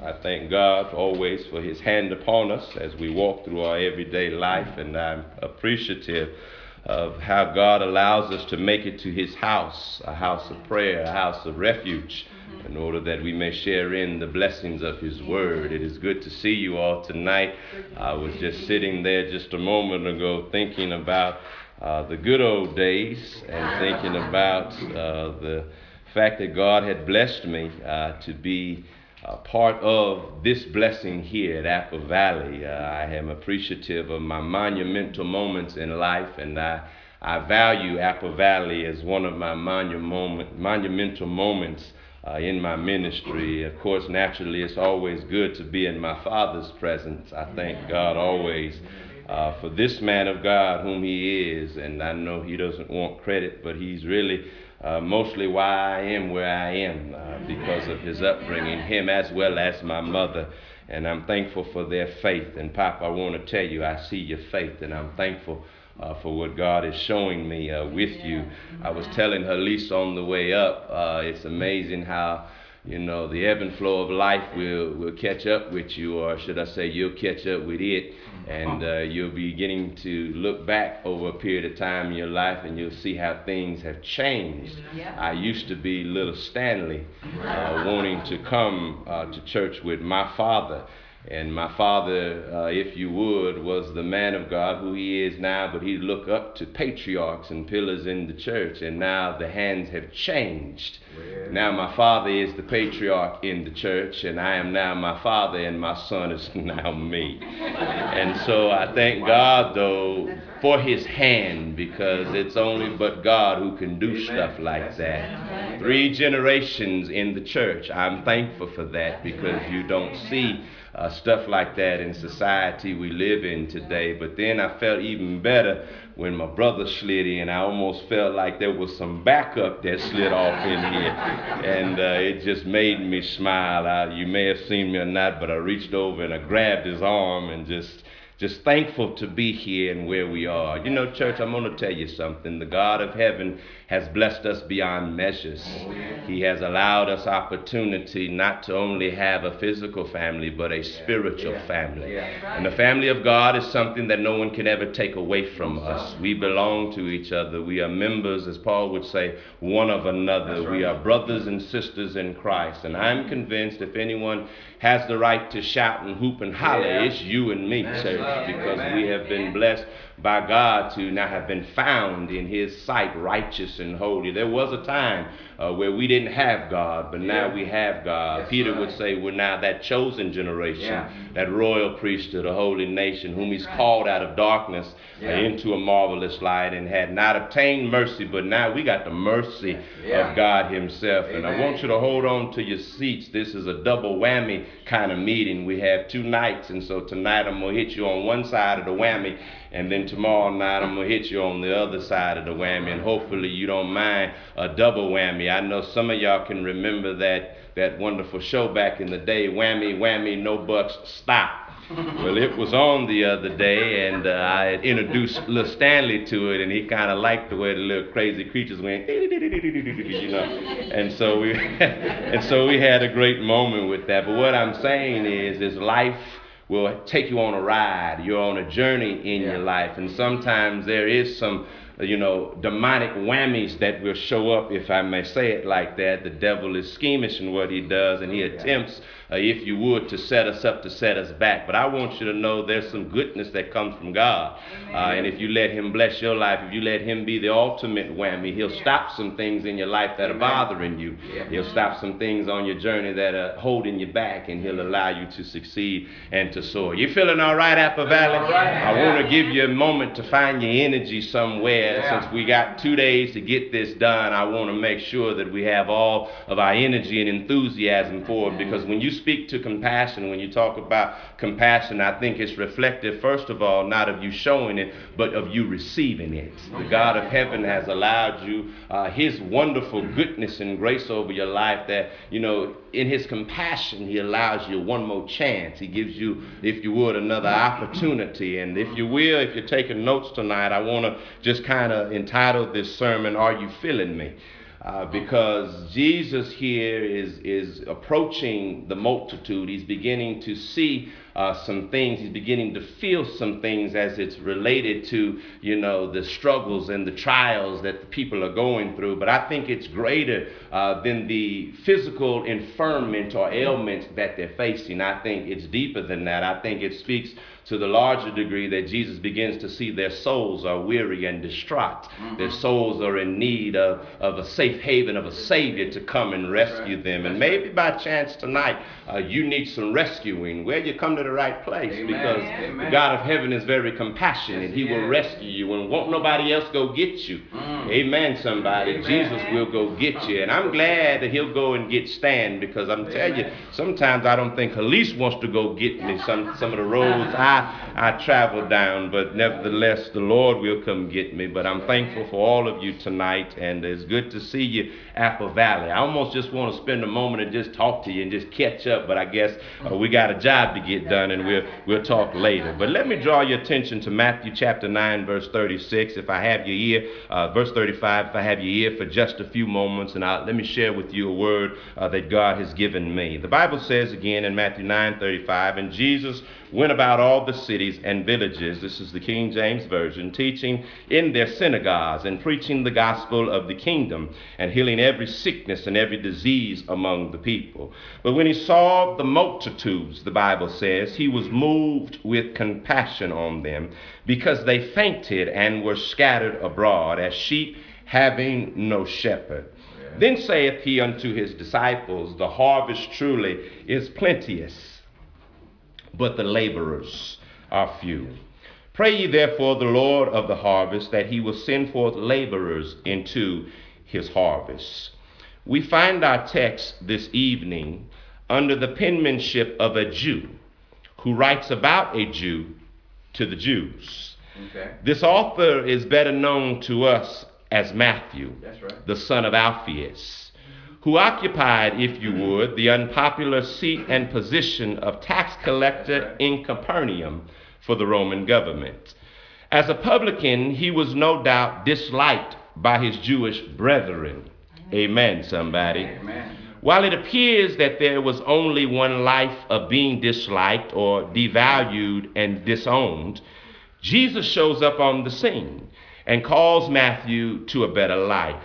I thank God always for his hand upon us as we walk through our everyday life, and I'm appreciative of how God allows us to make it to his house, a house of prayer, a house of refuge, in order that we may share in the blessings of his word. It is good to see you all tonight. I was just sitting there just a moment ago thinking about the good old days and thinking about the fact that God had blessed me to be part of this blessing here at Apple Valley. I am appreciative of my monumental moments in life, and I value Apple Valley as one of my monumental moments in my ministry. Of course, naturally, it's always good to be in my Father's presence. I thank God always for this man of God whom he is, and I know he doesn't want credit, but he's really mostly why I am where I am because of his upbringing, him as well as my mother. And I'm thankful for their faith. And Pop, I want to tell you, I see your faith, and I'm thankful for what God is showing me with you. I was telling her Lisa on the way up, it's amazing how the ebb and flow of life will catch up with you, or should I say you'll catch up with it, and you'll be beginning to look back over a period of time in your life, and you'll see how things have changed. I used to be little Stanley, wanting to come to church with my father. And my father, if you would, was the man of God who he is now, but he looked up to patriarchs and pillars in the church, and now the hands have changed. Now my father is the patriarch in the church, and I am now my father, and my son is now me. And so I thank God, though, for his hand, because it's only but God who can do stuff like that. 3 generations in the church. I'm thankful for that, because you don't see stuff like that in society we live in today. But then I felt even better when my brother slid in. I almost felt like there was some backup that slid off in here, and it just made me smile. You may have seen me or not, but I reached over and I grabbed his arm and just thankful to be here and where we are. Church, I'm going to tell you something. The God of heaven has blessed us beyond measures. He has allowed us opportunity not to only have a physical family, but a spiritual family. And the family of God is something that no one can ever take away from us. We belong to each other. We are members, as Paul would say, one of another. We are brothers and sisters in Christ. And I'm convinced if anyone has the right to shout and hoop and holler, it's you and me, church, because we have been blessed by God to now have been found in his sight righteous and holy. There was a time where we didn't have God, but now we have God. Peter would say we're now that chosen generation, that royal priesthood, a holy nation, whom he's called out of darkness into a marvelous light, and had not obtained mercy, but now we got the mercy of God himself. And I want you to hold on to your seats. This is a double whammy kind of meeting. We have 2 nights, and so tonight I'm going to hit you on one side of the whammy, and then tomorrow night I'm going to hit you on the other side of the whammy, and hopefully you don't mind a double whammy. I know some of y'all can remember that wonderful show back in the day, Whammy, Whammy, No Bucks, Stop. Well, it was on the other day, and I had introduced little Stanley to it, and he kind of liked the way the little crazy creatures went, and so we had a great moment with that. But what I'm saying is life will take you on a ride. You're on a journey in your life, and sometimes there is some demonic whammies that will show up, if I may say it like that. The devil is schemish in what he does, and he attempts, if you would, to set us up, to set us back. But I want you to know there's some goodness that comes from God. And if you let him bless your life, if you let him be the ultimate whammy, he'll stop some things in your life that are bothering you. He'll stop some things on your journey that are holding you back, and he'll allow you to succeed and to soar. You feeling all right, Apple Valley? I want to give you a moment to find your energy somewhere. Since we got 2 days to get this done, I want to make sure that we have all of our energy and enthusiasm for it, because when you speak to compassion, when you talk about compassion, I think it's reflective, first of all, not of you showing it, but of you receiving it. The God of heaven has allowed you his wonderful goodness and grace over your life, that, in his compassion, he allows you one more chance. He gives you, if you would, another opportunity. And if you will, if you're taking notes tonight, I want to just kind of entitle this sermon, Are You Feeling Me? because Jesus here is approaching the multitude. He's beginning to see some things. He's beginning to feel some things as it's related to, the struggles and the trials that the people are going through. But I think it's greater than the physical infirmment or ailment that they're facing. I think it's deeper than that. I think it speaks to the larger degree that Jesus begins to see their souls are weary and distraught. Mm-hmm. Their souls are in need of a safe haven, of a Savior to come and rescue them. And maybe by chance tonight, you need some rescuing. Well, you come to the right place. Amen. Because the God of heaven is very compassionate. He will rescue you and won't nobody else go get you. Amen, somebody. Amen. Jesus will go get you. And I'm glad that he'll go and get Stan, because I'm telling you, sometimes I don't think Khalees wants to go get me some of the roads I travel down, but nevertheless, the Lord will come get me. But I'm thankful for all of you tonight, and it's good to see you, Apple Valley. I almost just want to spend a moment and just talk to you and just catch up, but I guess we got a job to get done, and we'll talk later. But let me draw your attention to Matthew chapter 9, verse 36. If I have your ear, verse 35, if I have your ear for just a few moments, and let me share with you a word that God has given me. The Bible says again in Matthew 9:35, and Jesus went about all the cities and villages, this is the King James Version, teaching in their synagogues and preaching the gospel of the kingdom and healing every sickness and every disease among the people. But when he saw the multitudes, the Bible says, he was moved with compassion on them, because they fainted and were scattered abroad as sheep having no shepherd. Then saith he unto his disciples, the harvest truly is plenteous, but the laborers are few. Pray ye therefore the Lord of the harvest that he will send forth laborers into his harvest. We find our text this evening under the penmanship of a Jew who writes about a Jew to the Jews. Okay. This author is better known to us as Matthew, the son of Alphaeus, who occupied, if you would, the unpopular seat and position of tax collector in Capernaum for the Roman government. As a publican, he was no doubt disliked by his Jewish brethren. Amen, somebody. Amen. While it appears that there was only one life of being disliked or devalued and disowned, Jesus shows up on the scene and calls Matthew to a better life.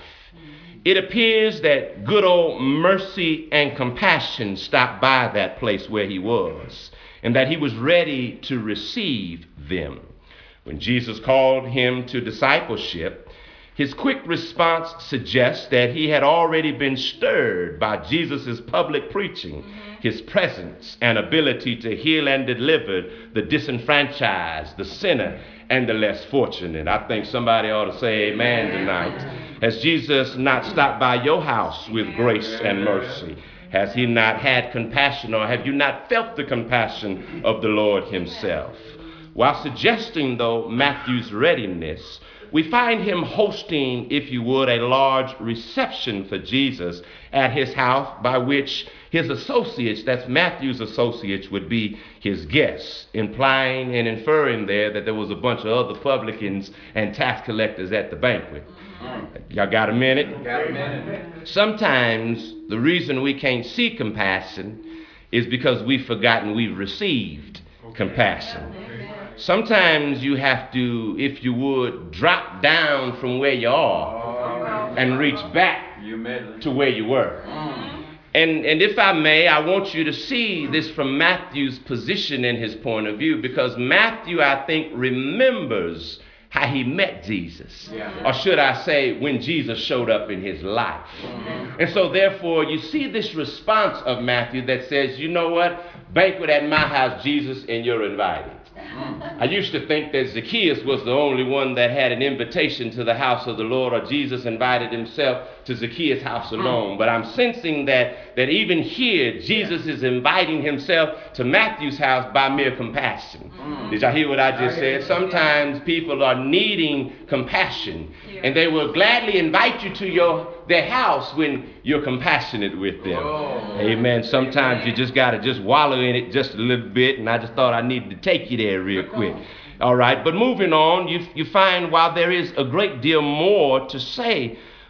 It appears that good old mercy and compassion stopped by that place where he was, and that he was ready to receive them. When Jesus called him to discipleship, his quick response suggests that he had already been stirred by Jesus' public preaching, his presence and ability to heal and deliver the disenfranchised, the sinner, and the less fortunate. I think somebody ought to say amen tonight. Has Jesus not stopped by your house with grace and mercy? Has he not had compassion, or have you not felt the compassion of the Lord himself? While suggesting, though, Matthew's readiness, we find him hosting, if you would, a large reception for Jesus at his house, by which his associates, that's Matthew's associates, would be his guests, implying and inferring there that there was a bunch of other publicans and tax collectors at the banquet. Y'all got a minute? Got a minute. Sometimes the reason we can't see compassion is because we've forgotten we've received compassion. Sometimes you have to, if you would, drop down from where you are and reach back to where you were. And if I may, I want you to see this from Matthew's position and his point of view, because Matthew, I think, remembers how he met Jesus. Or should I say, when Jesus showed up in his life. And so therefore, you see this response of Matthew that says, you know what? Banquet at my house, Jesus, and you're invited. I used to think that Zacchaeus was the only one that had an invitation to the house of the Lord, or Jesus invited himself to Zacchaeus' house alone. But I'm sensing that even here, Jesus is inviting himself to Matthew's house by mere compassion. Did y'all hear what I just said? Sometimes people are needing compassion, and they will gladly invite you to their house when you're compassionate with them. Amen. Sometimes you just got to just wallow in it just a little bit, and I just thought I needed to take you there real quick. All right, but moving on, you find while there is a great deal more to say,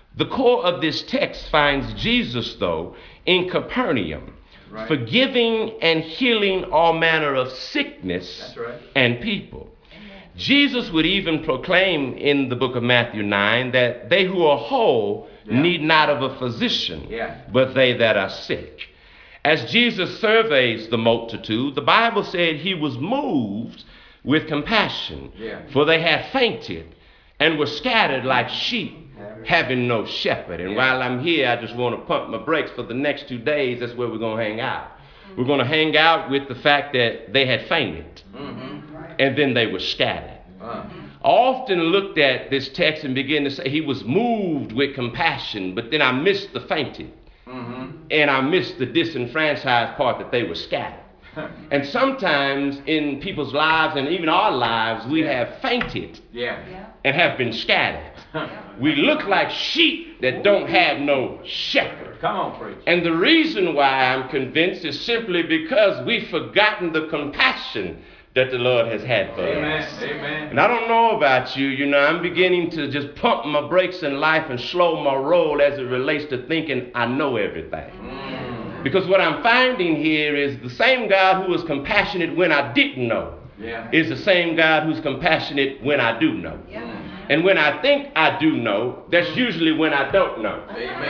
The core of this text finds Jesus, though, in Capernaum, Right. forgiving and healing all manner of sickness That's right. and people. Jesus would even proclaim in the book of Matthew 9 that they who are whole need not of a physician, but they that are sick. As Jesus surveys the multitude, the Bible said he was moved with compassion, for they had fainted and were scattered like sheep, having no shepherd. And while I'm here, I just want to pump my brakes. For the next 2 days, that's where we're going to hang out. We're going to hang out with the fact that they had fainted, and then they were scattered. I often looked at this text and began to say he was moved with compassion, but then I missed the fainted, and I missed the disenfranchised part that they were scattered. And sometimes in people's lives and even our lives, we have fainted and have been scattered. We look like sheep that don't have no shepherd. Come on, preach. And the reason why I'm convinced is simply because we've forgotten the compassion that the Lord has had for us. Amen. And I don't know about you, I'm beginning to just pump my brakes in life and slow my roll as it relates to thinking I know everything. Because what I'm finding here is the same God who was compassionate when I didn't know is the same God who's compassionate when I do know. And when I think I do know, that's usually when I don't know.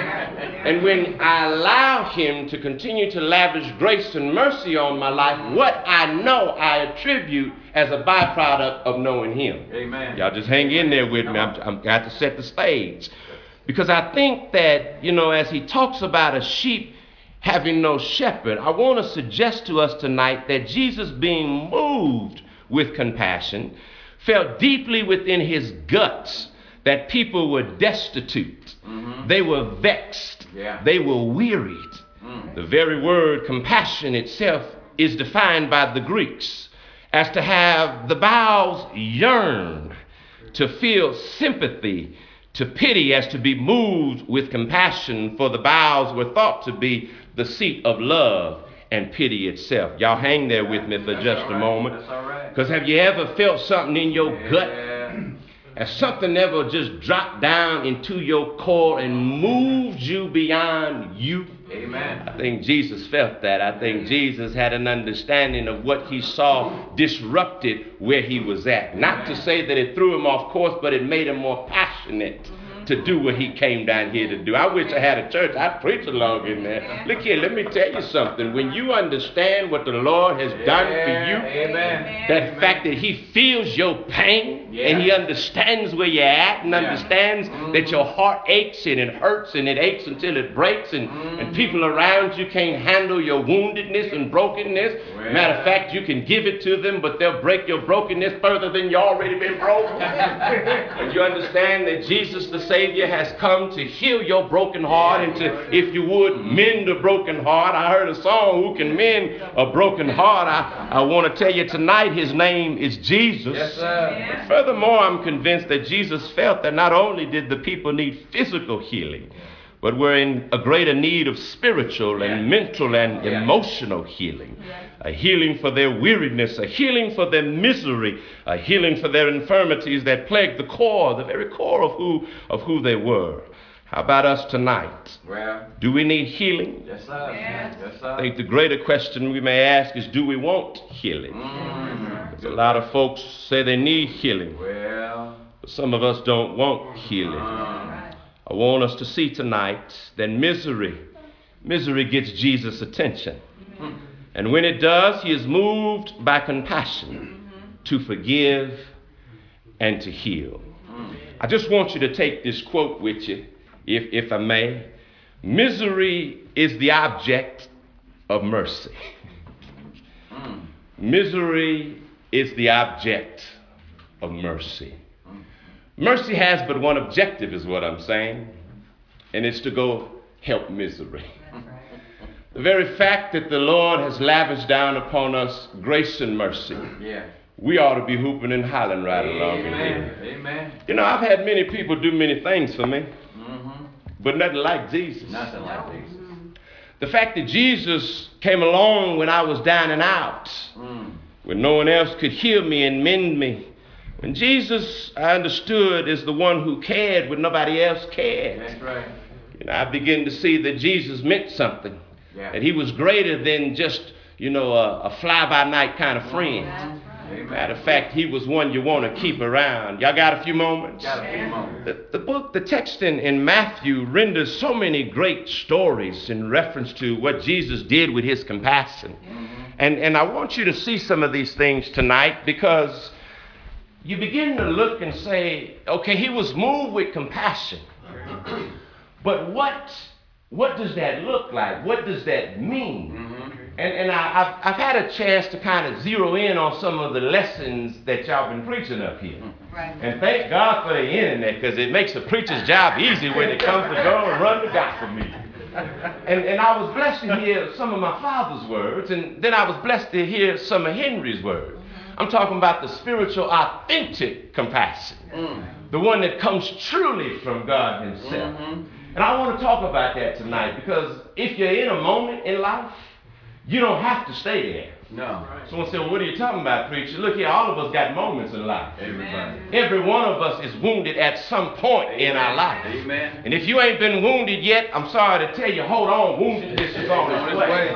And when I allow him to continue to lavish grace and mercy on my life, what I know I attribute as a byproduct of knowing him. Amen. Y'all just hang in there with me. I'm got to set the stage. Because I think that, as he talks about a sheep having no shepherd, I want to suggest to us tonight that Jesus, being moved with compassion, felt deeply within his guts that people were destitute. They were vexed. They were wearied. The very word compassion itself is defined by the Greeks as to have the bowels yearn, to feel sympathy, to pity, as to be moved with compassion, for the bowels were thought to be the seat of love and pity itself. Y'all hang there with me for just a moment. Because have you ever felt something in your gut? Has something ever just dropped down into your core and moved you beyond you? Amen. I think Jesus felt that. I think Jesus had an understanding of what he saw disrupted where he was at. Not to say that it threw him off course, but it made him more passionate to do what he came down here to do. I wish I had a church. I'd preach along in there. Look here, let me tell you something. When you understand what the Lord has done for you, that fact that he feels your pain and he understands where you're at and understands that your heart aches and it hurts and it aches until it breaks and people around you can't handle your woundedness and brokenness. Matter of fact, you can give it to them, but they'll break your brokenness further than you already been broken. And you understand that Jesus the Savior has come to heal your broken heart and to, if you would, mend a broken heart. I heard a song, who can mend a broken heart? I want to tell you tonight, his name is Jesus. Yes, sir. But furthermore, I'm convinced that Jesus felt that not only did the people need physical healing, but were in a greater need of spiritual and mental and emotional healing. A healing for their weariness, a healing for their misery, a healing for their infirmities that plagued the core, the very core of who they were. How about us tonight? Well, do we need healing? Yes, sir. Yes, sir. I think the greater question we may ask is, do we want healing? A lot of folks say they need healing. Well, but some of us don't want healing. I want us to see tonight that misery gets Jesus' attention. And when it does, he is moved by compassion to forgive and to heal. I just want you to take this quote with you, if I may. Misery is the object of mercy. Misery is the object of mercy. Mercy has but one objective, is what I'm saying, and it's to go help misery. The very fact that the Lord has lavished down upon us grace and mercy, we ought to be hooping and hollering right along in here. Amen. I've had many people do many things for me, but nothing like Jesus. Nothing like Jesus. The fact that Jesus came along when I was down and out, when no one else could heal me and mend me, And Jesus, I understood, is the one who cared when nobody else cared. That's right. I begin to see that Jesus meant something. Yeah. That he was greater than just, a fly-by-night kind of friend. Amen. Matter of fact, he was one you want to keep around. Y'all got a few moments? Got a few moments. The text in Matthew renders so many great stories in reference to what Jesus did with his compassion. And I want you to see some of these things tonight, because you begin to look and say, okay, he was moved with compassion. But what does that look like? What does that mean? And I've had a chance to kind of zero in on some of the lessons that y'all been preaching up here. Right. And thank God for the internet, because it makes the preacher's job easy when it comes to go and run the gospel meeting. And I was blessed to hear some of my father's words, and then I was blessed to hear some of Henry's words. I'm talking about the spiritual, authentic compassion, the one that comes truly from God himself. And I want to talk about that tonight, because if you're in a moment in life, you don't have to stay there. No. Someone said, well, what are you talking about, preacher? Look here, all of us got moments in life. Everybody. Every one of us is wounded at some point in our life. Amen. And if you ain't been wounded yet, I'm sorry to tell you, hold on, woundedness is on its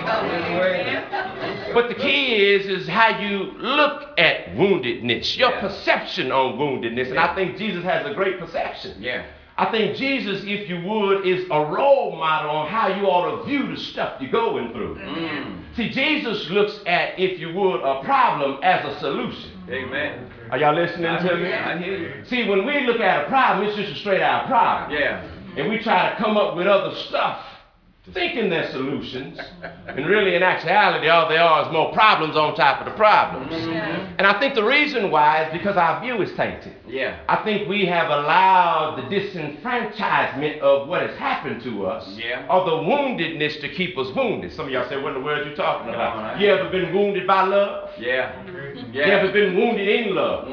way. But the key is how you look at woundedness, your perception on woundedness. And I think Jesus has a great perception. Yeah. I think Jesus, if you would, is a role model on how you ought to view the stuff you're going through. See, Jesus looks at, if you would, a problem as a solution. Amen. Are y'all listening to me? I hear you. See, when we look at a problem, it's just a straight out problem. Yeah. And we try to come up with other stuff, thinking they're solutions. And really, in actuality, all they are is more problems on top of the problems. And I think the reason why is because our view is tainted. Yeah. I think we have allowed the disenfranchisement of what has happened to us, or the woundedness, to keep us wounded. Some of y'all say, what in the world are you talking about? You ever been wounded by love? Yeah. You ever been wounded in love?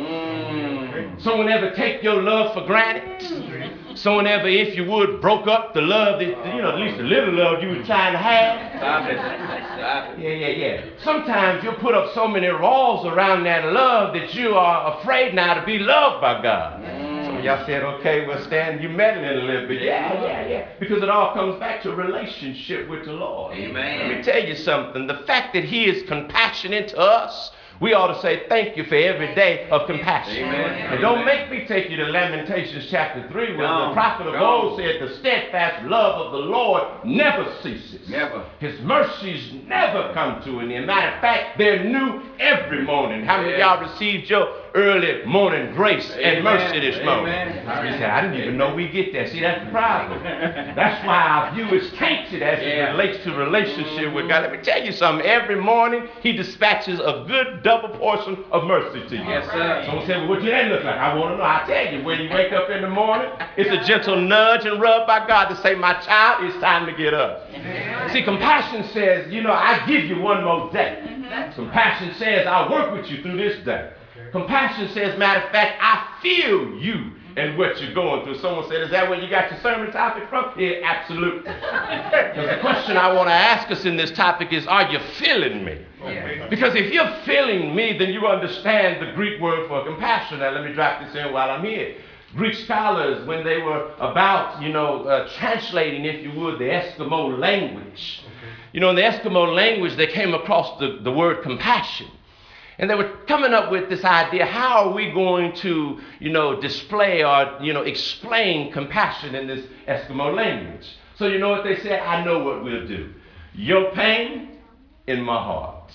Someone ever take your love for granted? Someone ever, if you would, broke up the love that, at least the little love you were trying to have? Stop it. Stop it. Yeah. Sometimes you'll put up so many walls around that love that you are afraid now to be loved by God. Some of y'all said, okay, well, Stan, you meddling a little bit. Yeah. Because it all comes back to a relationship with the Lord. Amen. Let me tell you something. The fact that he is compassionate to us, we ought to say thank you for every day of compassion. Amen. And don't make me take you to Lamentations chapter 3, where the prophet of old said, the steadfast love of the Lord never ceases. Never. His mercies never come to an end. Matter of fact, they're new every morning. How many of y'all received your early morning grace and mercy this morning? You say, I didn't even know we get that. See, that's the problem. That's why our view is tainted as it relates to relationship with God. Let me tell you something. Every morning, he dispatches a good double portion of mercy to you. Yes, sir. Someone said, well, what did that look like? I want to know. I tell you, when you wake up in the morning, it's a gentle nudge and rub by God to say, my child, it's time to get up. See, compassion says, I give you one more day. Compassion says, I'll work with you through this day. Compassion says, matter of fact, I feel you and what you're going through. Someone said, is that where you got your sermon topic from? Yeah, absolutely. Because the question I want to ask us in this topic is, are you feeling me? Because if you're feeling me, then you understand the Greek word for compassion. Now, let me drop this in while I'm here. Greek scholars, when they were about, translating, if you would, the Eskimo language. In the Eskimo language, they came across the word compassion. And they were coming up with this idea, how are we going to, display or, explain compassion in this Eskimo language? So you know what they said? I know what we'll do. Your pain in my heart.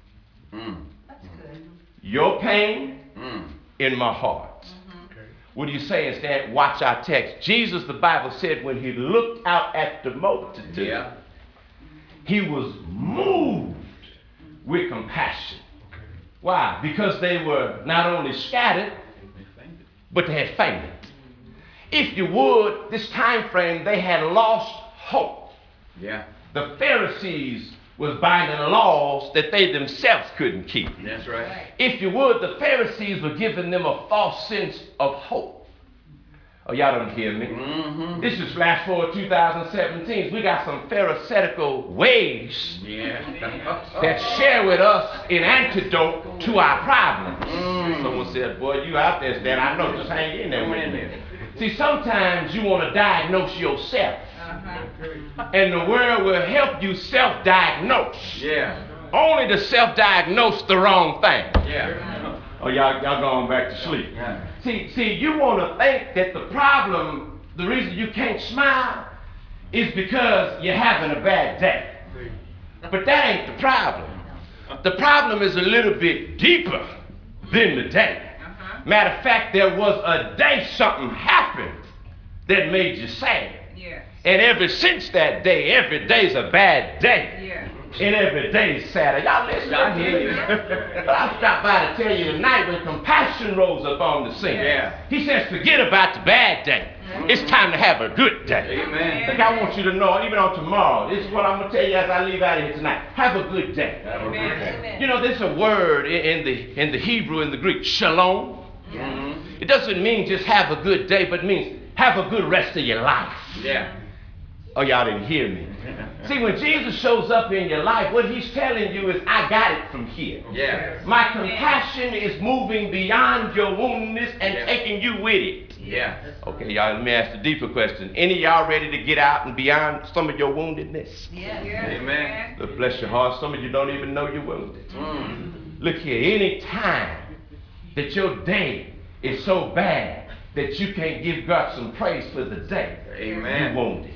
That's good. Your pain in my heart. What are you saying, Stan? Watch our text. Jesus, the Bible said, when he looked out at the multitude, he was moved with compassion. Why? Because they were not only scattered, but they had fainted. If you would, this time frame, they had lost hope. Yeah. The Pharisees was binding laws that they themselves couldn't keep. That's right. If you would, the Pharisees were giving them a false sense of hope. Oh, y'all don't hear me. This is Flash Forward 2017. We got some pharisaical ways that share with us an antidote to our problems. Someone said, boy, you out there, Stan. I know. Just hang in there with me. See, sometimes you want to diagnose yourself. And the world will help you self-diagnose. Only to self-diagnose the wrong thing. Oh, y'all going back to sleep. See, you want to think that the problem, the reason you can't smile is because you're having a bad day. But that ain't the problem. The problem is a little bit deeper than the day. Matter of fact, there was a day something happened that made you sad. And ever since that day, every day's a bad day. And every day is sad. Y'all listen? I hear you. But I stopped by to tell you tonight when compassion rose up on the scene. He says, forget about the bad day. It's time to have a good day. Amen. Like I want you to know, even on tomorrow, this is what I'm going to tell you as I leave out of here tonight. Have a good day. Amen. You know, there's a word in the Hebrew and the Greek, shalom. It doesn't mean just have a good day, but it means have a good rest of your life. Oh, y'all didn't hear me. See, when Jesus shows up in your life, what he's telling you is, I got it from here. My compassion is moving beyond your woundedness and taking you with it. Okay, y'all, let me ask the deeper question. Any of y'all ready to get out and beyond some of your woundedness? Amen. Look, bless your heart, some of you don't even know you're wounded. Look here, any time that your day is so bad that you can't give God some praise for the day, Amen. you wounded.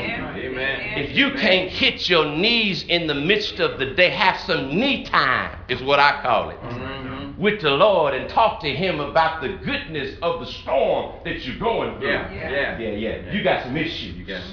Amen. If you can't hit your knees in the midst of the day, have some knee time, is what I call it, with the Lord, and talk to him about the goodness of the storm that you're going through. You got some issues.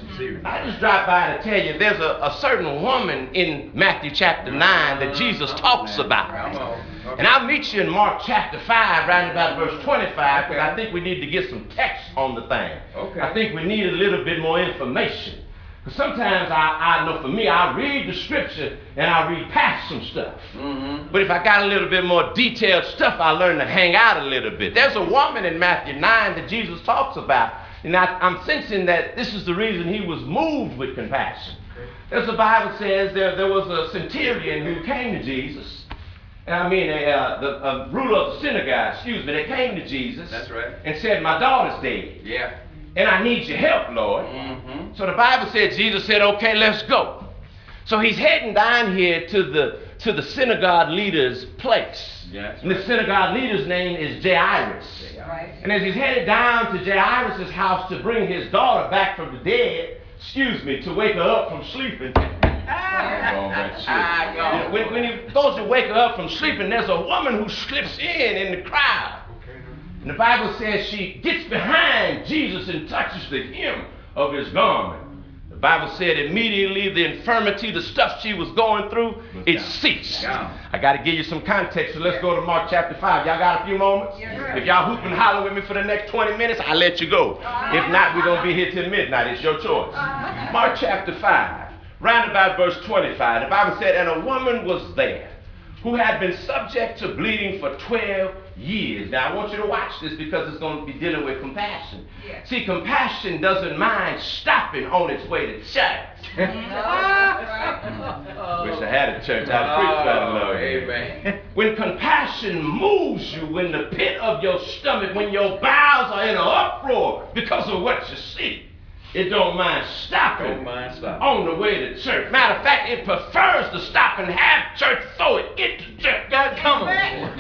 I just dropped by to tell you there's a certain woman in Matthew chapter 9 that Jesus talks about. And I'll meet you in Mark chapter 5, right about verse 25, because I think we need to get some text on the thing. I think we need a little bit more information. Because sometimes I know for me, I read the scripture and I read past some stuff. But if I got a little bit more detailed stuff, I learn to hang out a little bit. There's a woman in Matthew 9 that Jesus talks about. And I'm sensing that this is the reason he was moved with compassion. As the Bible says, there was a centurion who came to Jesus. The ruler of the synagogue, they came to Jesus. That's right. And said, my daughter's dead. And I need your help, Lord. So the Bible said, Jesus said, okay, let's go. So he's heading down here to the synagogue leader's place. And the synagogue leader's name is Jairus. And as he's headed down to Jairus' house to bring his daughter back from the dead, to wake her up from sleeping. When he goes to wake her up from sleeping, there's a woman who slips in the crowd. And the Bible says she gets behind Jesus and touches the hem of his garment. The Bible said immediately the infirmity, the stuff she was going through, it ceased. I got to give you some context, so let's go to Mark chapter 5. Y'all got a few moments? If y'all hoop and holler with me for the next 20 minutes, I'll let you go. If not, we're going to be here till midnight. It's your choice. Mark chapter 5, round about verse 25. The Bible said, and a woman was there who had been subject to bleeding for 12 years. Now, I want you to watch this because it's going to be dealing with compassion. See, compassion doesn't mind stopping on its way to church. Wish I had a church. I'd preach that, Lord. Amen. When compassion moves you in the pit of your stomach, when your bowels are in an uproar because of what you see, it don't mind stopping on the way to church. Matter of fact, it prefers to stop and have church so it get to church. God, come on.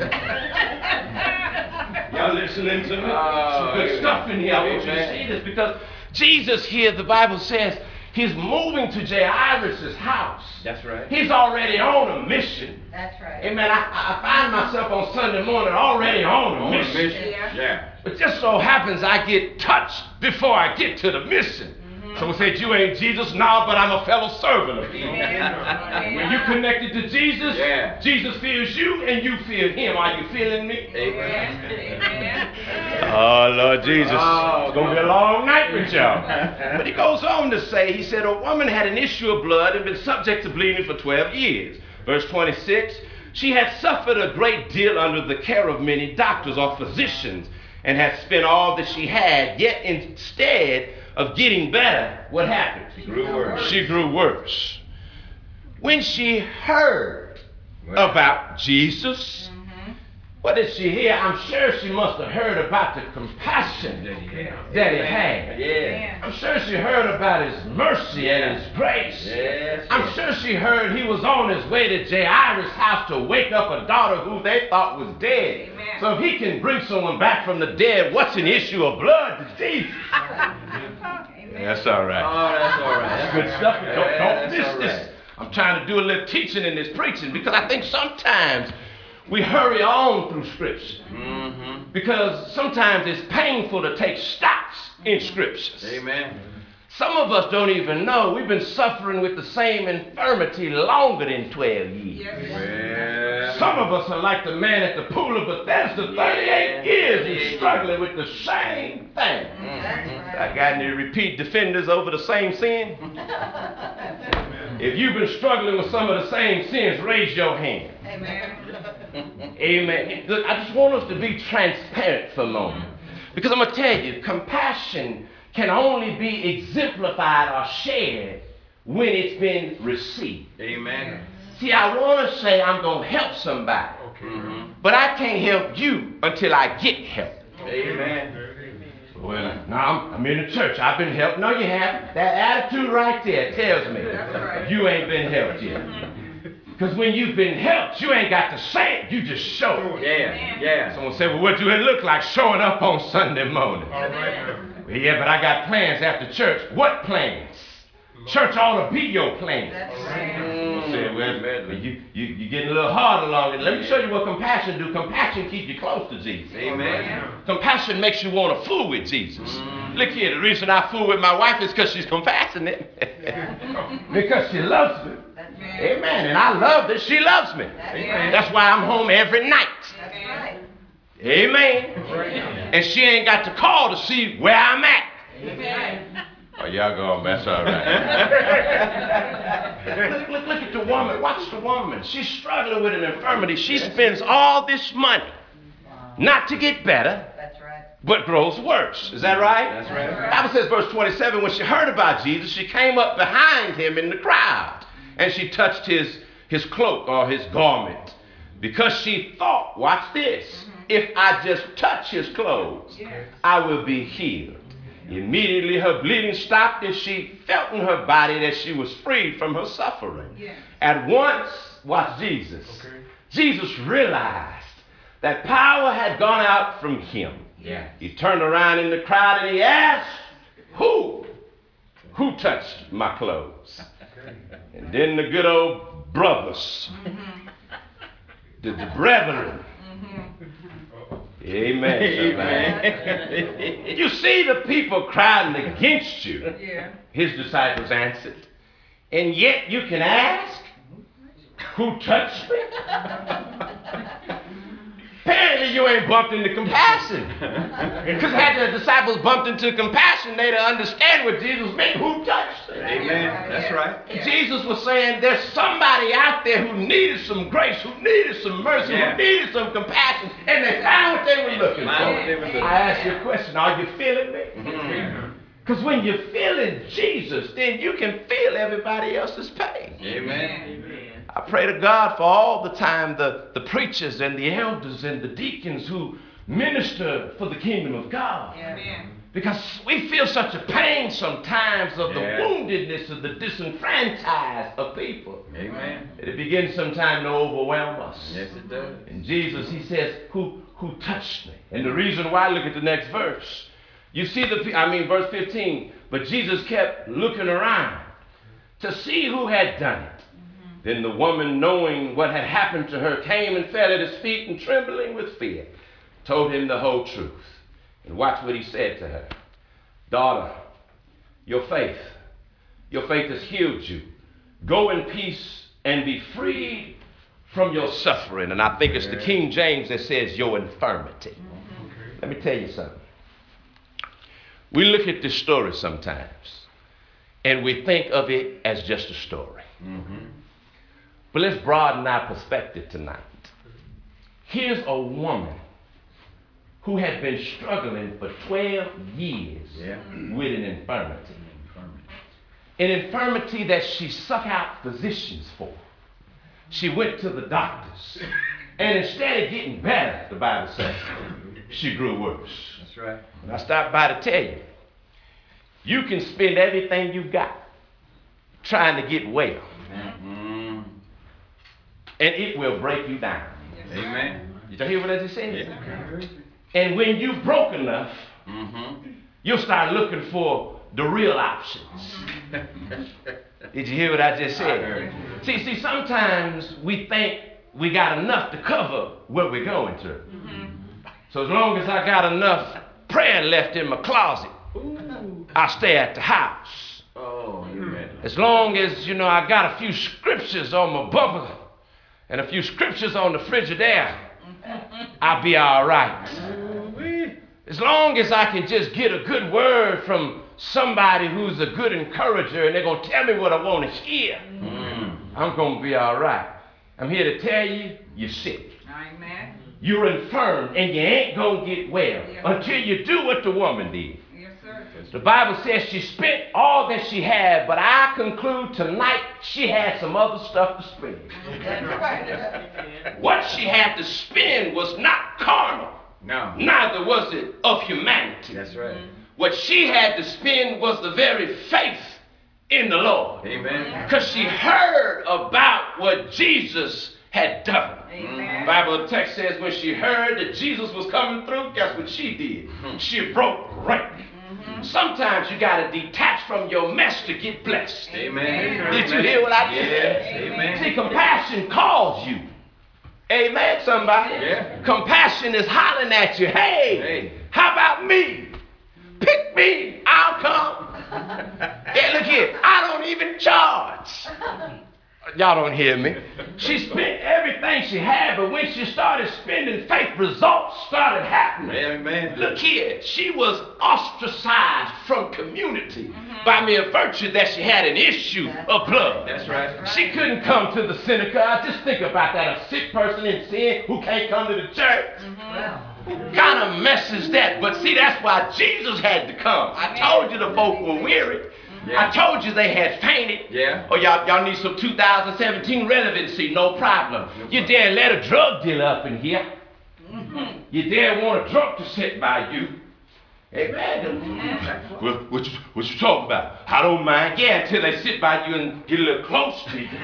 Y'all listening to me? Some good stuff in here. I want you to see this because Jesus here, the Bible says, he's moving to Jairus' house. That's right. He's already on a mission. That's right. Amen. I find myself on Sunday morning already on a mission. It just so happens I get touched before I get to the mission. Someone said, you ain't Jesus? No, but I'm a fellow servant of him. When you connected to Jesus, Jesus feels you and you feel him. Are you feeling me? Amen. Oh, Lord Jesus. It's going to be a long night with y'all. But he goes on to say, he said, a woman had an issue of blood and been subject to bleeding for 12 years. Verse 26, she had suffered a great deal under the care of many doctors or physicians and had spent all that she had, yet instead of getting better, what happened? She grew worse. She grew worse. When she heard about Jesus, what did she hear? I'm sure she must have heard about the compassion that he had. Yeah. I'm sure she heard about his mercy and his grace. Yes, I'm yes. sure she heard he was on his way to Jairus' house to wake up a daughter who they thought was dead. Amen. So if he can bring someone back from the dead, what's an issue of blood to Jesus? That's all right. Oh, that's all right. That's good stuff. Yeah, Don't that's miss all this. right. I'm trying to do a little teaching in this preaching because I think sometimes we hurry on through Scripture. Because sometimes it's painful to take stops in Scriptures. Amen. Some of us don't even know we've been suffering with the same infirmity longer than 12 years. Well, Some of us are like the man at the pool of Bethesda, 38 years and struggling with the same thing. I got any repeat defenders over the same sin? If you've been struggling with some of the same sins, raise your hand. Amen. Look, I just want us to be transparent for a moment. Because I'm going to tell you, compassion can only be exemplified or shared when it's been received. amen. See, I want to say I'm going to help somebody. But I can't help you until I get help. Amen. Well, now I'm in the church. I've been helped. No, you haven't. That attitude right there tells me right. you ain't been helped yet. Because when you've been helped, you ain't got to say it. You just show it. Yeah, yeah. Someone said, well, what do it look like showing up on Sunday morning? Well, yeah, but I got plans after church. What plans? Church ought to be your plans. Someone said, well, you getting a little hard along it. Let me show you what compassion do. Compassion keeps you close to Jesus. Amen. Compassion makes you want to fool with Jesus. Look here, the reason I fool with my wife is because she's compassionate. Because she loves me. Amen. And I love that she loves me. That's why I'm home every night. Amen. And she ain't got to call to see where I'm at. Oh, y'all going, that's all right. look at the woman. Watch the woman. She's struggling with an infirmity. She spends all this money not to get better, but grows worse. Is that right? That's right. The Bible says, verse 27, when she heard about Jesus, she came up behind him in the crowd, and she touched his cloak or his garment, because she thought, watch this, if I just touch his clothes, I will be healed. Immediately her bleeding stopped, and she felt in her body that she was freed from her suffering. At once, watch Jesus. Jesus realized that power had gone out from him. He turned around in the crowd and he asked, who touched my clothes? And then the good old brothers, the brethren. Amen. You see the people crowding against you. His disciples answered. And yet you can ask, who touched me? Apparently you ain't bumped into compassion. Because had the disciples bumped into compassion, they'd understand what Jesus meant. Who touched me? Amen. That's right. And Jesus was saying there's somebody out there who needed some grace, who needed some mercy, who needed some compassion, and they found what they were looking for. I ask you a question, are you feeling me? Because when you're feeling Jesus, then you can feel everybody else's pain. Amen. I pray to God for all the time the preachers and the elders and the deacons who minister for the kingdom of God. Because we feel such a pain sometimes of the woundedness of the disenfranchised of people. Amen. It begins sometime to overwhelm us. Yes, it does. And Jesus, he says, who touched me? And the reason why, look at the next verse. You see verse 15, but Jesus kept looking around to see who had done it. Then the woman, knowing what had happened to her, came and fell at his feet and trembling with fear, told him the whole truth. And watch what he said to her. Daughter, your faith has healed you. Go in peace and be freed from your suffering. And I think it's the King James that says your infirmity. Let me tell you something. We look at this story sometimes and we think of it as just a story. But let's broaden our perspective tonight. Here's a woman who had been struggling for 12 years with an infirmity. An infirmity that she sought out physicians for. She went to the doctors. And instead of getting better, the Bible says, she grew worse. That's right. And I stopped by to tell you, you can spend everything you've got trying to get well. Mm. And it will break you down. Amen. Did you hear what I just said? Yeah. And when you broke enough, Mm-hmm. you'll start looking for the real options. Did you hear what I just I heard said? See, sometimes we think we got enough to cover what we're going through. So as long as I got enough prayer left in my closet, I'll stay at the house. Oh, amen. As long as, I got a few scriptures on my bumper and a few scriptures on the Frigidaire, I'll be all right. As long as I can just get a good word from somebody who's a good encourager and they're going to tell me what I want to hear, I'm going to be all right. I'm here to tell you, you're sick. Amen. You're infirm and you ain't going to get well until you do what the woman did. Yes, sir. The Bible says she spent all that she had, but I conclude tonight she had some other stuff to spend. That's right. What she had to spend was not carnal, No. neither was it of humanity. That's right. What she had to spend was the very faith in the Lord. Amen. Because she heard about what Jesus had done. Amen. Bible text says when she heard that Jesus was coming through, guess what she did? She broke rank. Sometimes you got to detach from your mess to get blessed. Amen. Did you hear what I just Yes. said? Amen. See, compassion calls you. Amen, somebody. Yeah. Compassion is hollering at you. Hey, Hey. how about me? Pick me. I'll come. Yeah, look here. I don't even charge. Y'all don't hear me. She spent everything she had, but when she started spending, faith results started happening. Amen. Look here, she was ostracized from community by mere virtue that she had an issue of blood. That's right. She couldn't come to the synagogue. Just think about that, a sick person in sin who can't come to the church. What kind of mess is that? But see, that's why Jesus had to come. I told you the folk were weary. Yeah. I told you they had fainted. Yeah. Oh, y'all need some 2017 relevancy, no problem. You dare let a drug dealer up in here. You dare want a drunk to sit by you. Amen. What you talking about? I don't mind. Yeah, until they sit by you and get a little close to you.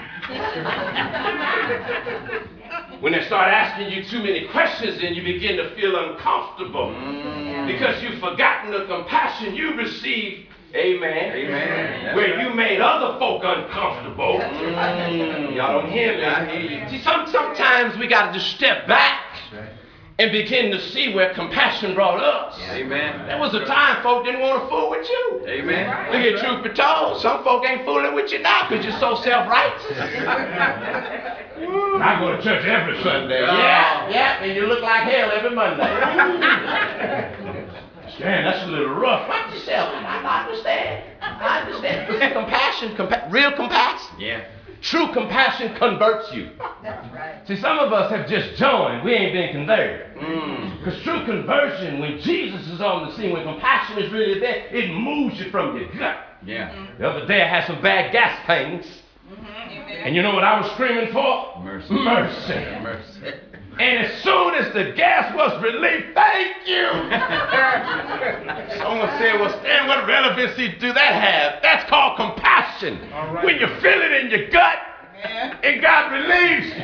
When they start asking you too many questions and you begin to feel uncomfortable because you've forgotten the compassion you received. Amen. Amen. Where you made other folk uncomfortable. Y'all don't hear me. I hear you. See, sometimes we got to just step back and begin to see where compassion brought us. Amen. There was a time folk didn't want to fool with you. Amen. Look at truth be told, some folk ain't fooling with you now because you're so self-righteous. I go to church every Sunday. Yeah, and you look like hell every Monday. Man, that's a little rough. Watch yourself. I understand. I understand. Compassion, real compassion. Yeah. True compassion converts you. That's right. See, some of us have just joined. We ain't been converted. Because true conversion, when Jesus is on the scene, when compassion is really there, it moves you from your gut. Yeah. The other day I had some bad gas pains. And you know what I was screaming for? Mercy. Mercy. Mercy. And as soon as the gas was relieved, thank you. Someone said, well, Stan, what relevancy do that have? That's called compassion. Right. When you feel it in your gut, and God relieves you.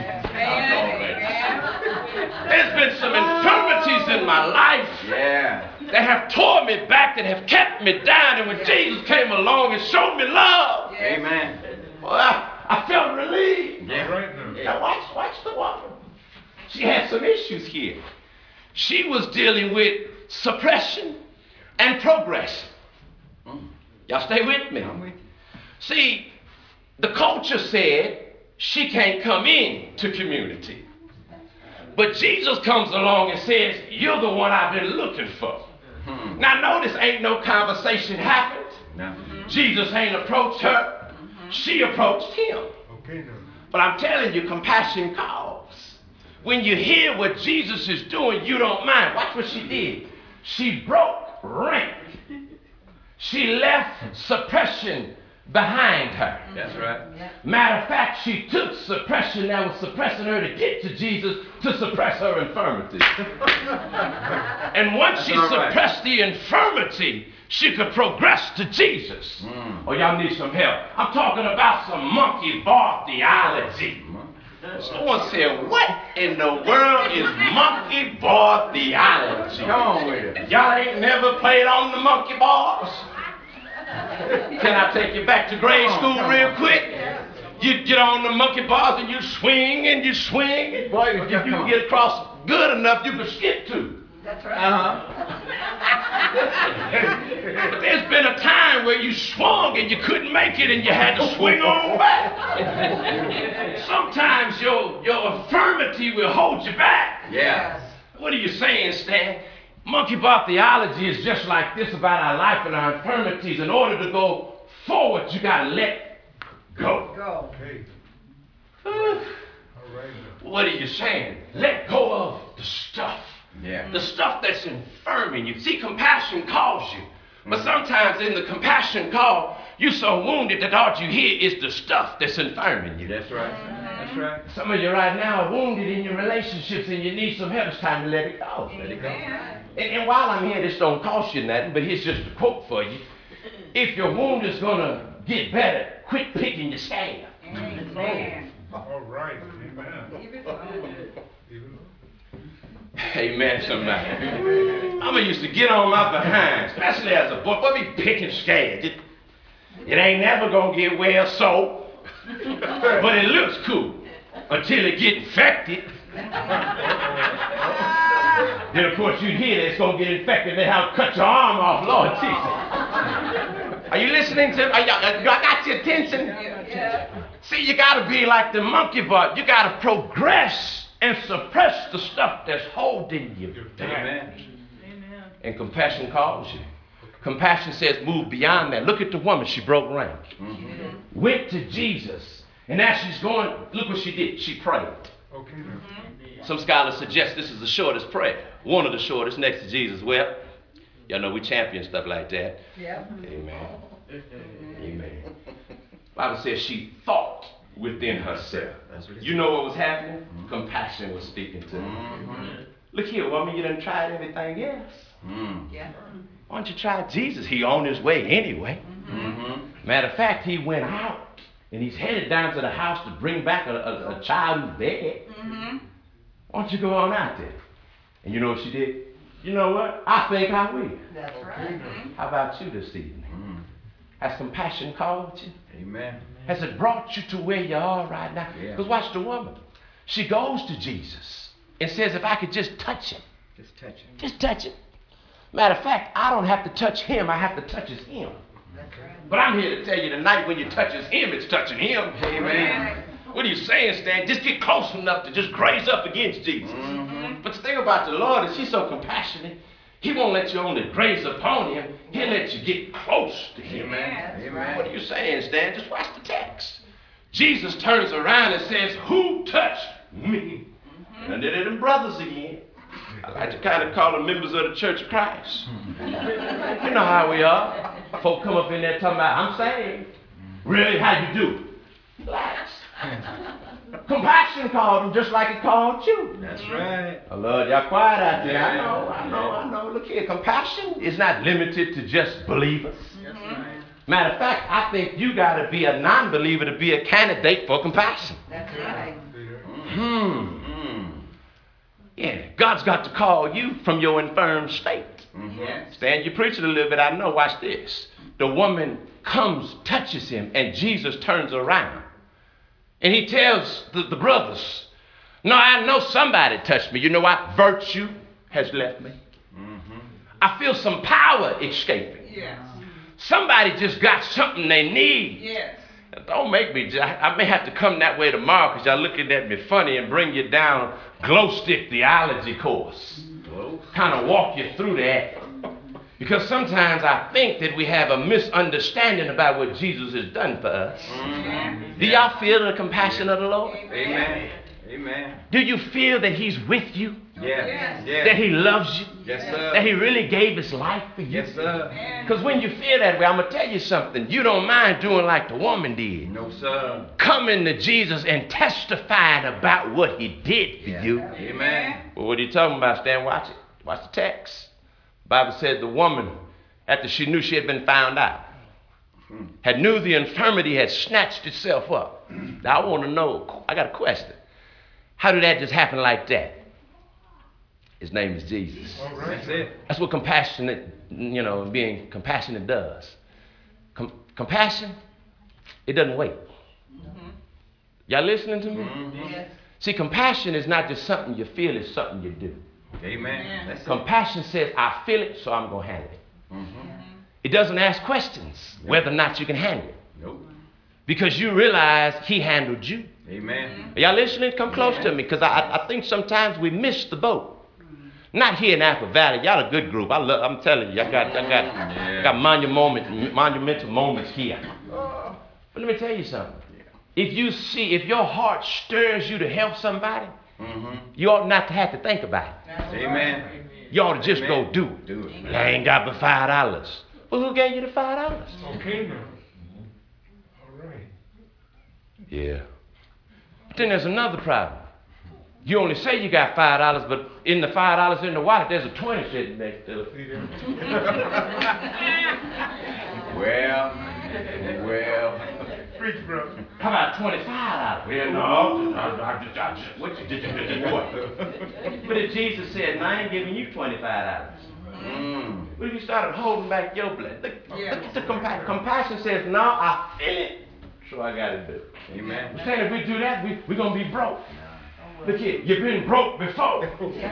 There's been some infirmities in my life that have torn me back, that have kept me down. And when Jesus came along and showed me love, Amen. well, I felt relieved. Yeah. Now watch the woman. She had some issues here. She was dealing with suppression and progression. Y'all stay with me. I'm with you. See, the culture said she can't come in to community. But Jesus comes along and says, you're the one I've been looking for. Now notice ain't no conversation happened. No. Jesus ain't approached her. She approached him. But I'm telling you, compassion calls. when you hear what Jesus is doing, you don't mind. Watch what she did. She broke rank. She left suppression behind her. That's right. Matter of fact, she took suppression that was suppressing her to get to Jesus to suppress her infirmity. And once she suppressed the infirmity, she could progress to Jesus. Oh, y'all need some help. I'm talking about some monkey bar theology. Someone said, what in the world is monkey bar theology? Come on with it. Y'all ain't never played on the monkey bars? Can I take you back to grade school real quick? You get on the monkey bars and you swing and you swing. Boy, If you can get across good enough, you can skip too. That's right. But there's been a time where you swung and you couldn't make it and you had to swing on back. Sometimes your infirmity will hold you back. Yeah. What are you saying, Stan? Monkey bar theology is just like this about our life and our infirmities. In order to go forward, you got to let go. Go. What are you saying? Let go of the stuff. Yeah. The stuff that's infirming you. See, compassion calls you. But sometimes in the compassion call, you're so wounded that all you hear is the stuff that's infirming you. That's right. That's right. Some of you right now are wounded in your relationships and you need some help. It's time to let it go. Let it go. And while I'm here, this don't cost you nothing, but here's just a quote for you. If your wound is going to get better, quit picking your scab. Amen. All right. Amen. Amen, somebody. Mama used to get on my behind, especially as a boy. What be picking scabs? It ain't never going to get well, so. But it looks cool until it get infected. Then, of course, you hear that it's going to get infected. They have to cut your arm off, Lord Jesus. Are you listening to me? I got your attention? See, you got to be like the monkey bar. You got to progress and suppress the stuff that's holding you down. Amen. And compassion calls you. Compassion says move beyond that. Look at the woman. She broke rank. Went to Jesus. And as she's going, look what she did. She prayed. Okay. Some scholars suggest this is the shortest prayer. One of the shortest next to Jesus. Well, y'all know we champion stuff like that. Yep. Amen. Amen. Bible says she thought within herself. You know what was happening? Compassion was speaking to her. Look here, woman, you done tried everything else. Yeah. Why don't you try Jesus? He on his way anyway. Matter of fact, he went out and he's headed down to the house to bring back a child who's dead. Why don't you go on out there? And you know what she did? You know what? I think I will. That's right. How about you this evening? Has compassion called you? Amen. Has it brought you to where you are right now? Yeah. Because watch the woman. She goes to Jesus and says, if I could just touch him. Just touch it. Just touch him. Matter of fact, I don't have to touch him. I have to touch his him. That's right. But I'm here to tell you tonight, when you touch his him, it's touching him. Amen. What are you saying, Stan? Just get close enough to just graze up against Jesus. But the thing about the Lord is he's so compassionate. He won't let you only graze upon him. He'll let you get close to him. That's Amen. right. What are you saying, Stan? Just watch the text. Jesus turns around and says, who touched me? And I did it in brothers again. I like to kind of call them members of the Church of Christ. You know how we are. Folk come up in there talking about, I'm saved. Really? How you do? Relax. Compassion called him just like it called you. That's right. Oh, Lord, y'all quiet out there. I know. Look here, compassion is not limited to just believers. That's right. Matter of fact, I think you got to be a non-believer to be a candidate for compassion. That's right. Yeah, God's got to call you from your infirm state. Yes. Stan, you preaching a little bit, I know. Watch this. The woman comes, touches him, and Jesus turns around. And he tells the brothers, no, I know somebody touched me. You know what? Virtue has left me. I feel some power escaping. Yes. Somebody just got something they need. Yes. Don't make me. I may have to come that way tomorrow because y'all looking at me funny and bring you down glow stick theology course. Kind of walk you through that. Because sometimes I think that we have a misunderstanding about what Jesus has done for us. Do y'all feel the compassion of the Lord? Amen. Amen. Do you feel that he's with you? Yeah. Yes. Yeah. That he loves you? Yes, That sir. he really gave his life for you? Yes, sir. Because when you feel that way, I'm going to tell you something. You don't mind doing like the woman did. No, sir. Coming to Jesus and testifying about what he did for you. Amen. Well, what are you talking about, Stan? Watch it. Watch the text. The Bible said the woman, after she knew she had been found out, had knew the infirmity had snatched itself up. Now, I want to know, I got a question. How did that just happen like that? His name is Jesus. All right. That's it. That's what compassionate, being compassionate does. Compassion, it doesn't wait. Y'all listening to me? Yes. See, compassion is not just something you feel, it's something you do. Amen. That's it. Compassion says, I feel it, so I'm going to handle it. It doesn't ask questions whether or not you can handle it. Nope. Because you realize he handled you. Amen. Are y'all listening? Come close to me, because I think sometimes we miss the boat. Not here in Apple Valley. Y'all a good group. I'm telling you, I got monumental moments here. But let me tell you something. If your heart stirs you to help somebody, you ought not to have to think about it. Amen. You ought to just Amen. go do it. Do it. I ain't got but $5. Well, who gave you the $5? Okay now. All right. Yeah. But then there's another problem. You only say you got $5, but in the $5 in the wallet, there's a 20 sitting next to it. See that? Well. Preach, brother. How about $25? Well, no. What you did what? But if Jesus said, no, I ain't giving you $25. What if you started holding back your blood? Look at the compassion says, no, I feel it, so I got to do it. Amen. I'm saying if we do that, we're going to be broke. Look here, you've been broke before.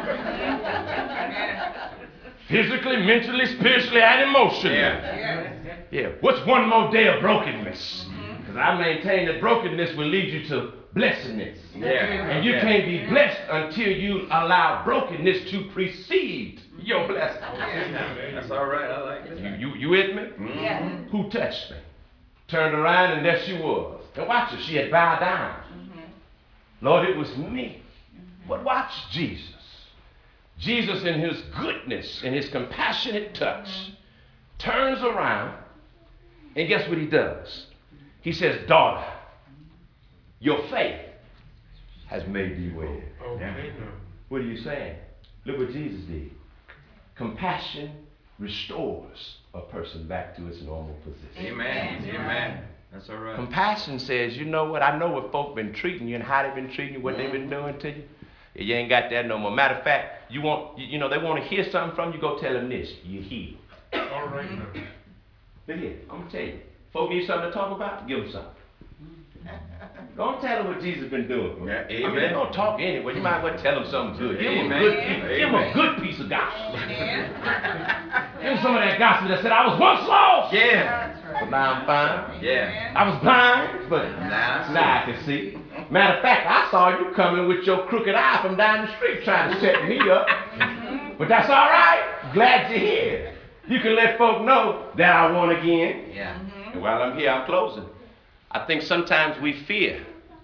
Physically, mentally, spiritually, and emotionally. Yeah. What's one more day of brokenness? Because I maintain that brokenness will lead you to blessedness. Yeah. And you can't be blessed until you allow brokenness to precede your blessing. That's all right. I like that. You with me? Yes. Who touched me? Turned around and there she was. And watch her, she had bowed down. Lord, it was me. But watch Jesus. Jesus in his goodness and his compassionate touch turns around and guess what he does? He says, daughter, your faith has made thee well. Okay now. What are you saying? Look what Jesus did. Compassion restores a person back to its normal position. Amen. Amen. That's all right. Compassion says, you know what? I know what folk been treating you and how they've been treating you, what they've been doing to you. You ain't got that no more. Matter of fact, they want to hear something from you. Go tell them this. You're healed. All right now. Look here, I'm gonna tell you. Folk need something to talk about. Give them something. Don't tell them what Jesus been doing. Yeah, I mean, amen. they don't talk anyway. You might as well tell them something good. Give them Amen. a good piece of gospel. Give them some of that gospel that said, I was once lost. Yeah. But now I'm fine. Yeah. I was blind, but Now now I can see. Matter of fact, I saw you coming with your crooked eye from down the street trying to set me up. But that's all right. Glad you're here. You can let folk know that I won again. Yeah. And while I'm here, I'm closing. I think sometimes we fear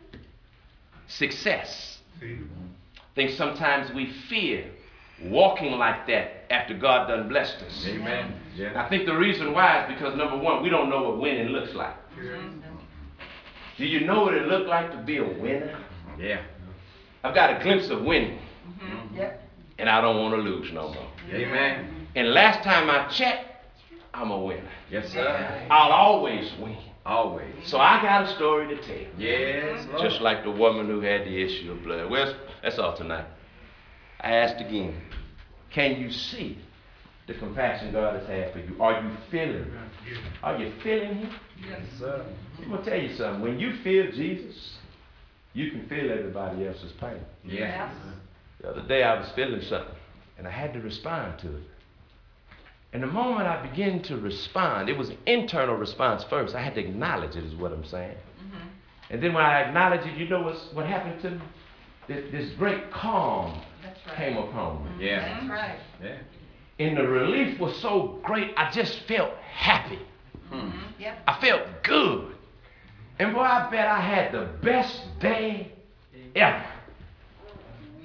success. See? I think sometimes we fear walking like that after God done blessed us. Amen. Yeah. I think the reason why is because, number one, we don't know what winning looks like. Do you know what it looked like to be a winner? Yeah. I've got a glimpse of winning, Yep. and I don't want to lose no more. Amen. And last time I checked, I'm a winner. Yes, sir. I'll always win. Always. So I got a story to tell. Yes, Lord. Just like the woman who had the issue of blood. Well, that's all tonight. I asked again, can you see the compassion God has had for you? Are you feeling it? Are you feeling Him? Yes, sir. I'm going to tell you something. When you feel Jesus, you can feel everybody else's pain. Yeah. The other day I was feeling something, and I had to respond to it. And the moment I began to respond, it was an internal response first. I had to acknowledge it, is what I'm saying. And then when I acknowledged it, you know what happened to me? This great calm That's right. came upon me. Yeah. That's right. Yeah. And the relief was so great, I just felt happy. Yep. I felt good. And boy, I bet I had the best day ever.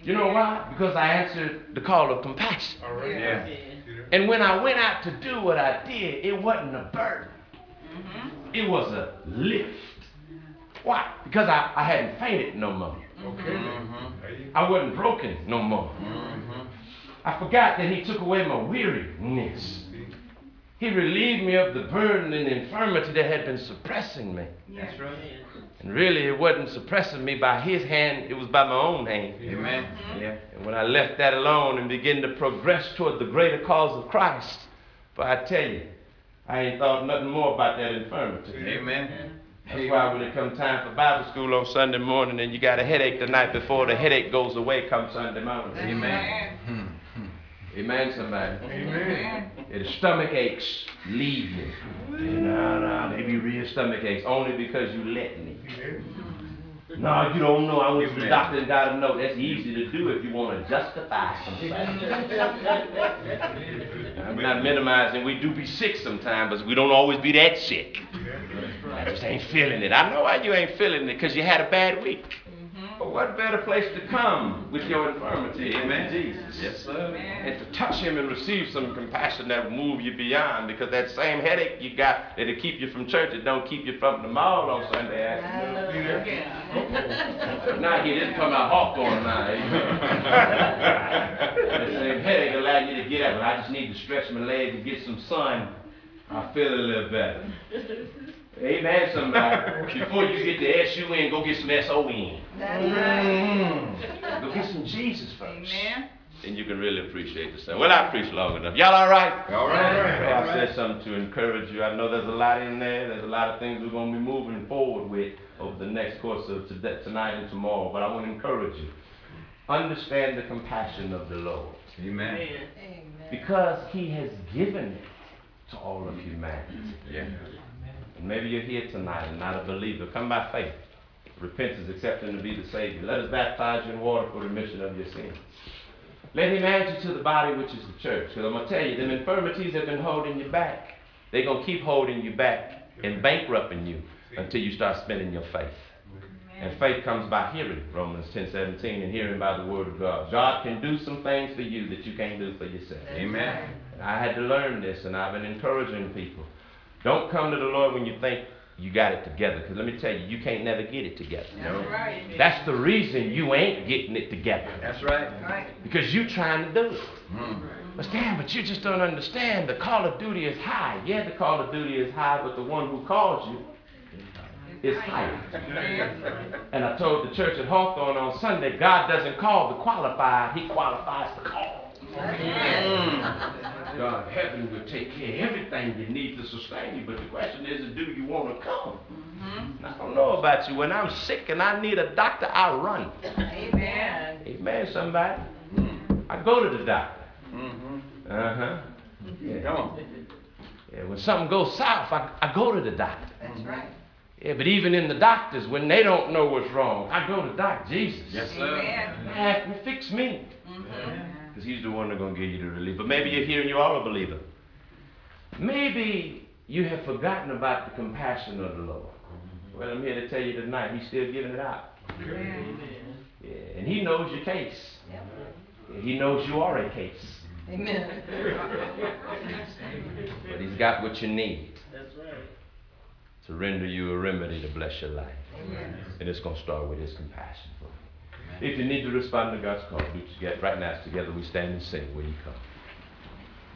You know why? Because I answered the call of compassion. All right. Yeah. And when I went out to do what I did, it wasn't a burden. It was a lift. Why? Because I hadn't fainted no more. Okay. I wasn't broken no more. I forgot that he took away my weariness. He relieved me of the burden and infirmity that had been suppressing me. That's right. And really, it wasn't suppressing me by his hand, it was by my own hand. Amen. Yeah. And when I left that alone and began to progress toward the greater cause of Christ, but I tell you, I ain't thought nothing more about that infirmity. Amen. That's why when it comes time for Bible school on Sunday morning and you got a headache the night before, the headache goes away come Sunday morning. Amen. Amen, somebody. Amen. The stomach aches leave you. No, they be real stomach aches only because you let me. No, you don't know. I went to the doctor and got a note. That's easy to do if you want to justify something. I'm not minimizing. We do be sick sometimes, but we don't always be that sick. I just ain't feeling it. I know why you ain't feeling it, because you had a bad week. But what better place to come with your infirmity? Amen. Jesus. Yes, sir. And to touch him and receive some compassion that will move you beyond, because that same headache you got that'll keep you from church, it don't keep you from the mall on Sunday afternoon. Now he didn't come out Hawthorne now. That same headache allow you to get up. I just need to stretch my legs and get some sun. I feel a little better. Amen, somebody. Before you get the S-U-N, go get some S-O-N. That's right. Go get some Jesus first. Amen. Then you can really appreciate the stuff. Well, I preached long enough. Y'all all right? All right. Well, I said something to encourage you. I know there's a lot in there. There's a lot of things we're going to be moving forward with over the next course of tonight and tomorrow. But I want to encourage you. Understand the compassion of the Lord. Amen. Amen. Because he has given it to all of humanity. Yeah. And maybe you're here tonight and not a believer. Come by faith. Repentance, accepting to be the Savior. Let us baptize you in water for the remission of your sins. Let him add you to the body, which is the church. Because I'm going to tell you, them infirmities have been holding you back. They're going to keep holding you back and bankrupting you until you start spending your faith. And faith comes by hearing, Romans 10:17, and hearing by the word of God. God can do some things for you that you can't do for yourself. Amen. And I had to learn this, and I've been encouraging people. Don't come to the Lord when you think you got it together. Because let me tell you, you can't never get it together. That's right. That's the reason you ain't getting it together. That's right. Right. Because you trying to do it. But Stan, but you just don't understand. The call of duty is high. Yeah, the call of duty is high, but the one who calls you is higher. And I told the church at Hawthorne on Sunday, God doesn't call the qualified, he qualifies the call. God, heaven will take care of everything you need to sustain you, but the question is, do you want to come? I don't know about you. When I'm sick and I need a doctor, I run. Amen. Amen, somebody. I go to the doctor. Yeah. Come on. Yeah, when something goes south, I go to the doctor. That's right. Yeah, but even in the doctors, when they don't know what's wrong, I go to Doc Jesus. Yes, sir. Amen. Ask me, fix me. Because he's the one that's going to give you the relief. But maybe you're here and you are a believer. Maybe you have forgotten about the compassion of the Lord. Well, I'm here to tell you tonight, he's still giving it out. Amen. Yeah, and he knows your case. Yep. Yeah, he knows you are a case. Amen. But he's got what you need That's right. to render you a remedy to bless your life. Amen. And it's going to start with his compassion for you. If you need to respond to God's call, do it together. Right now, it's together we stand and sing. Will you come?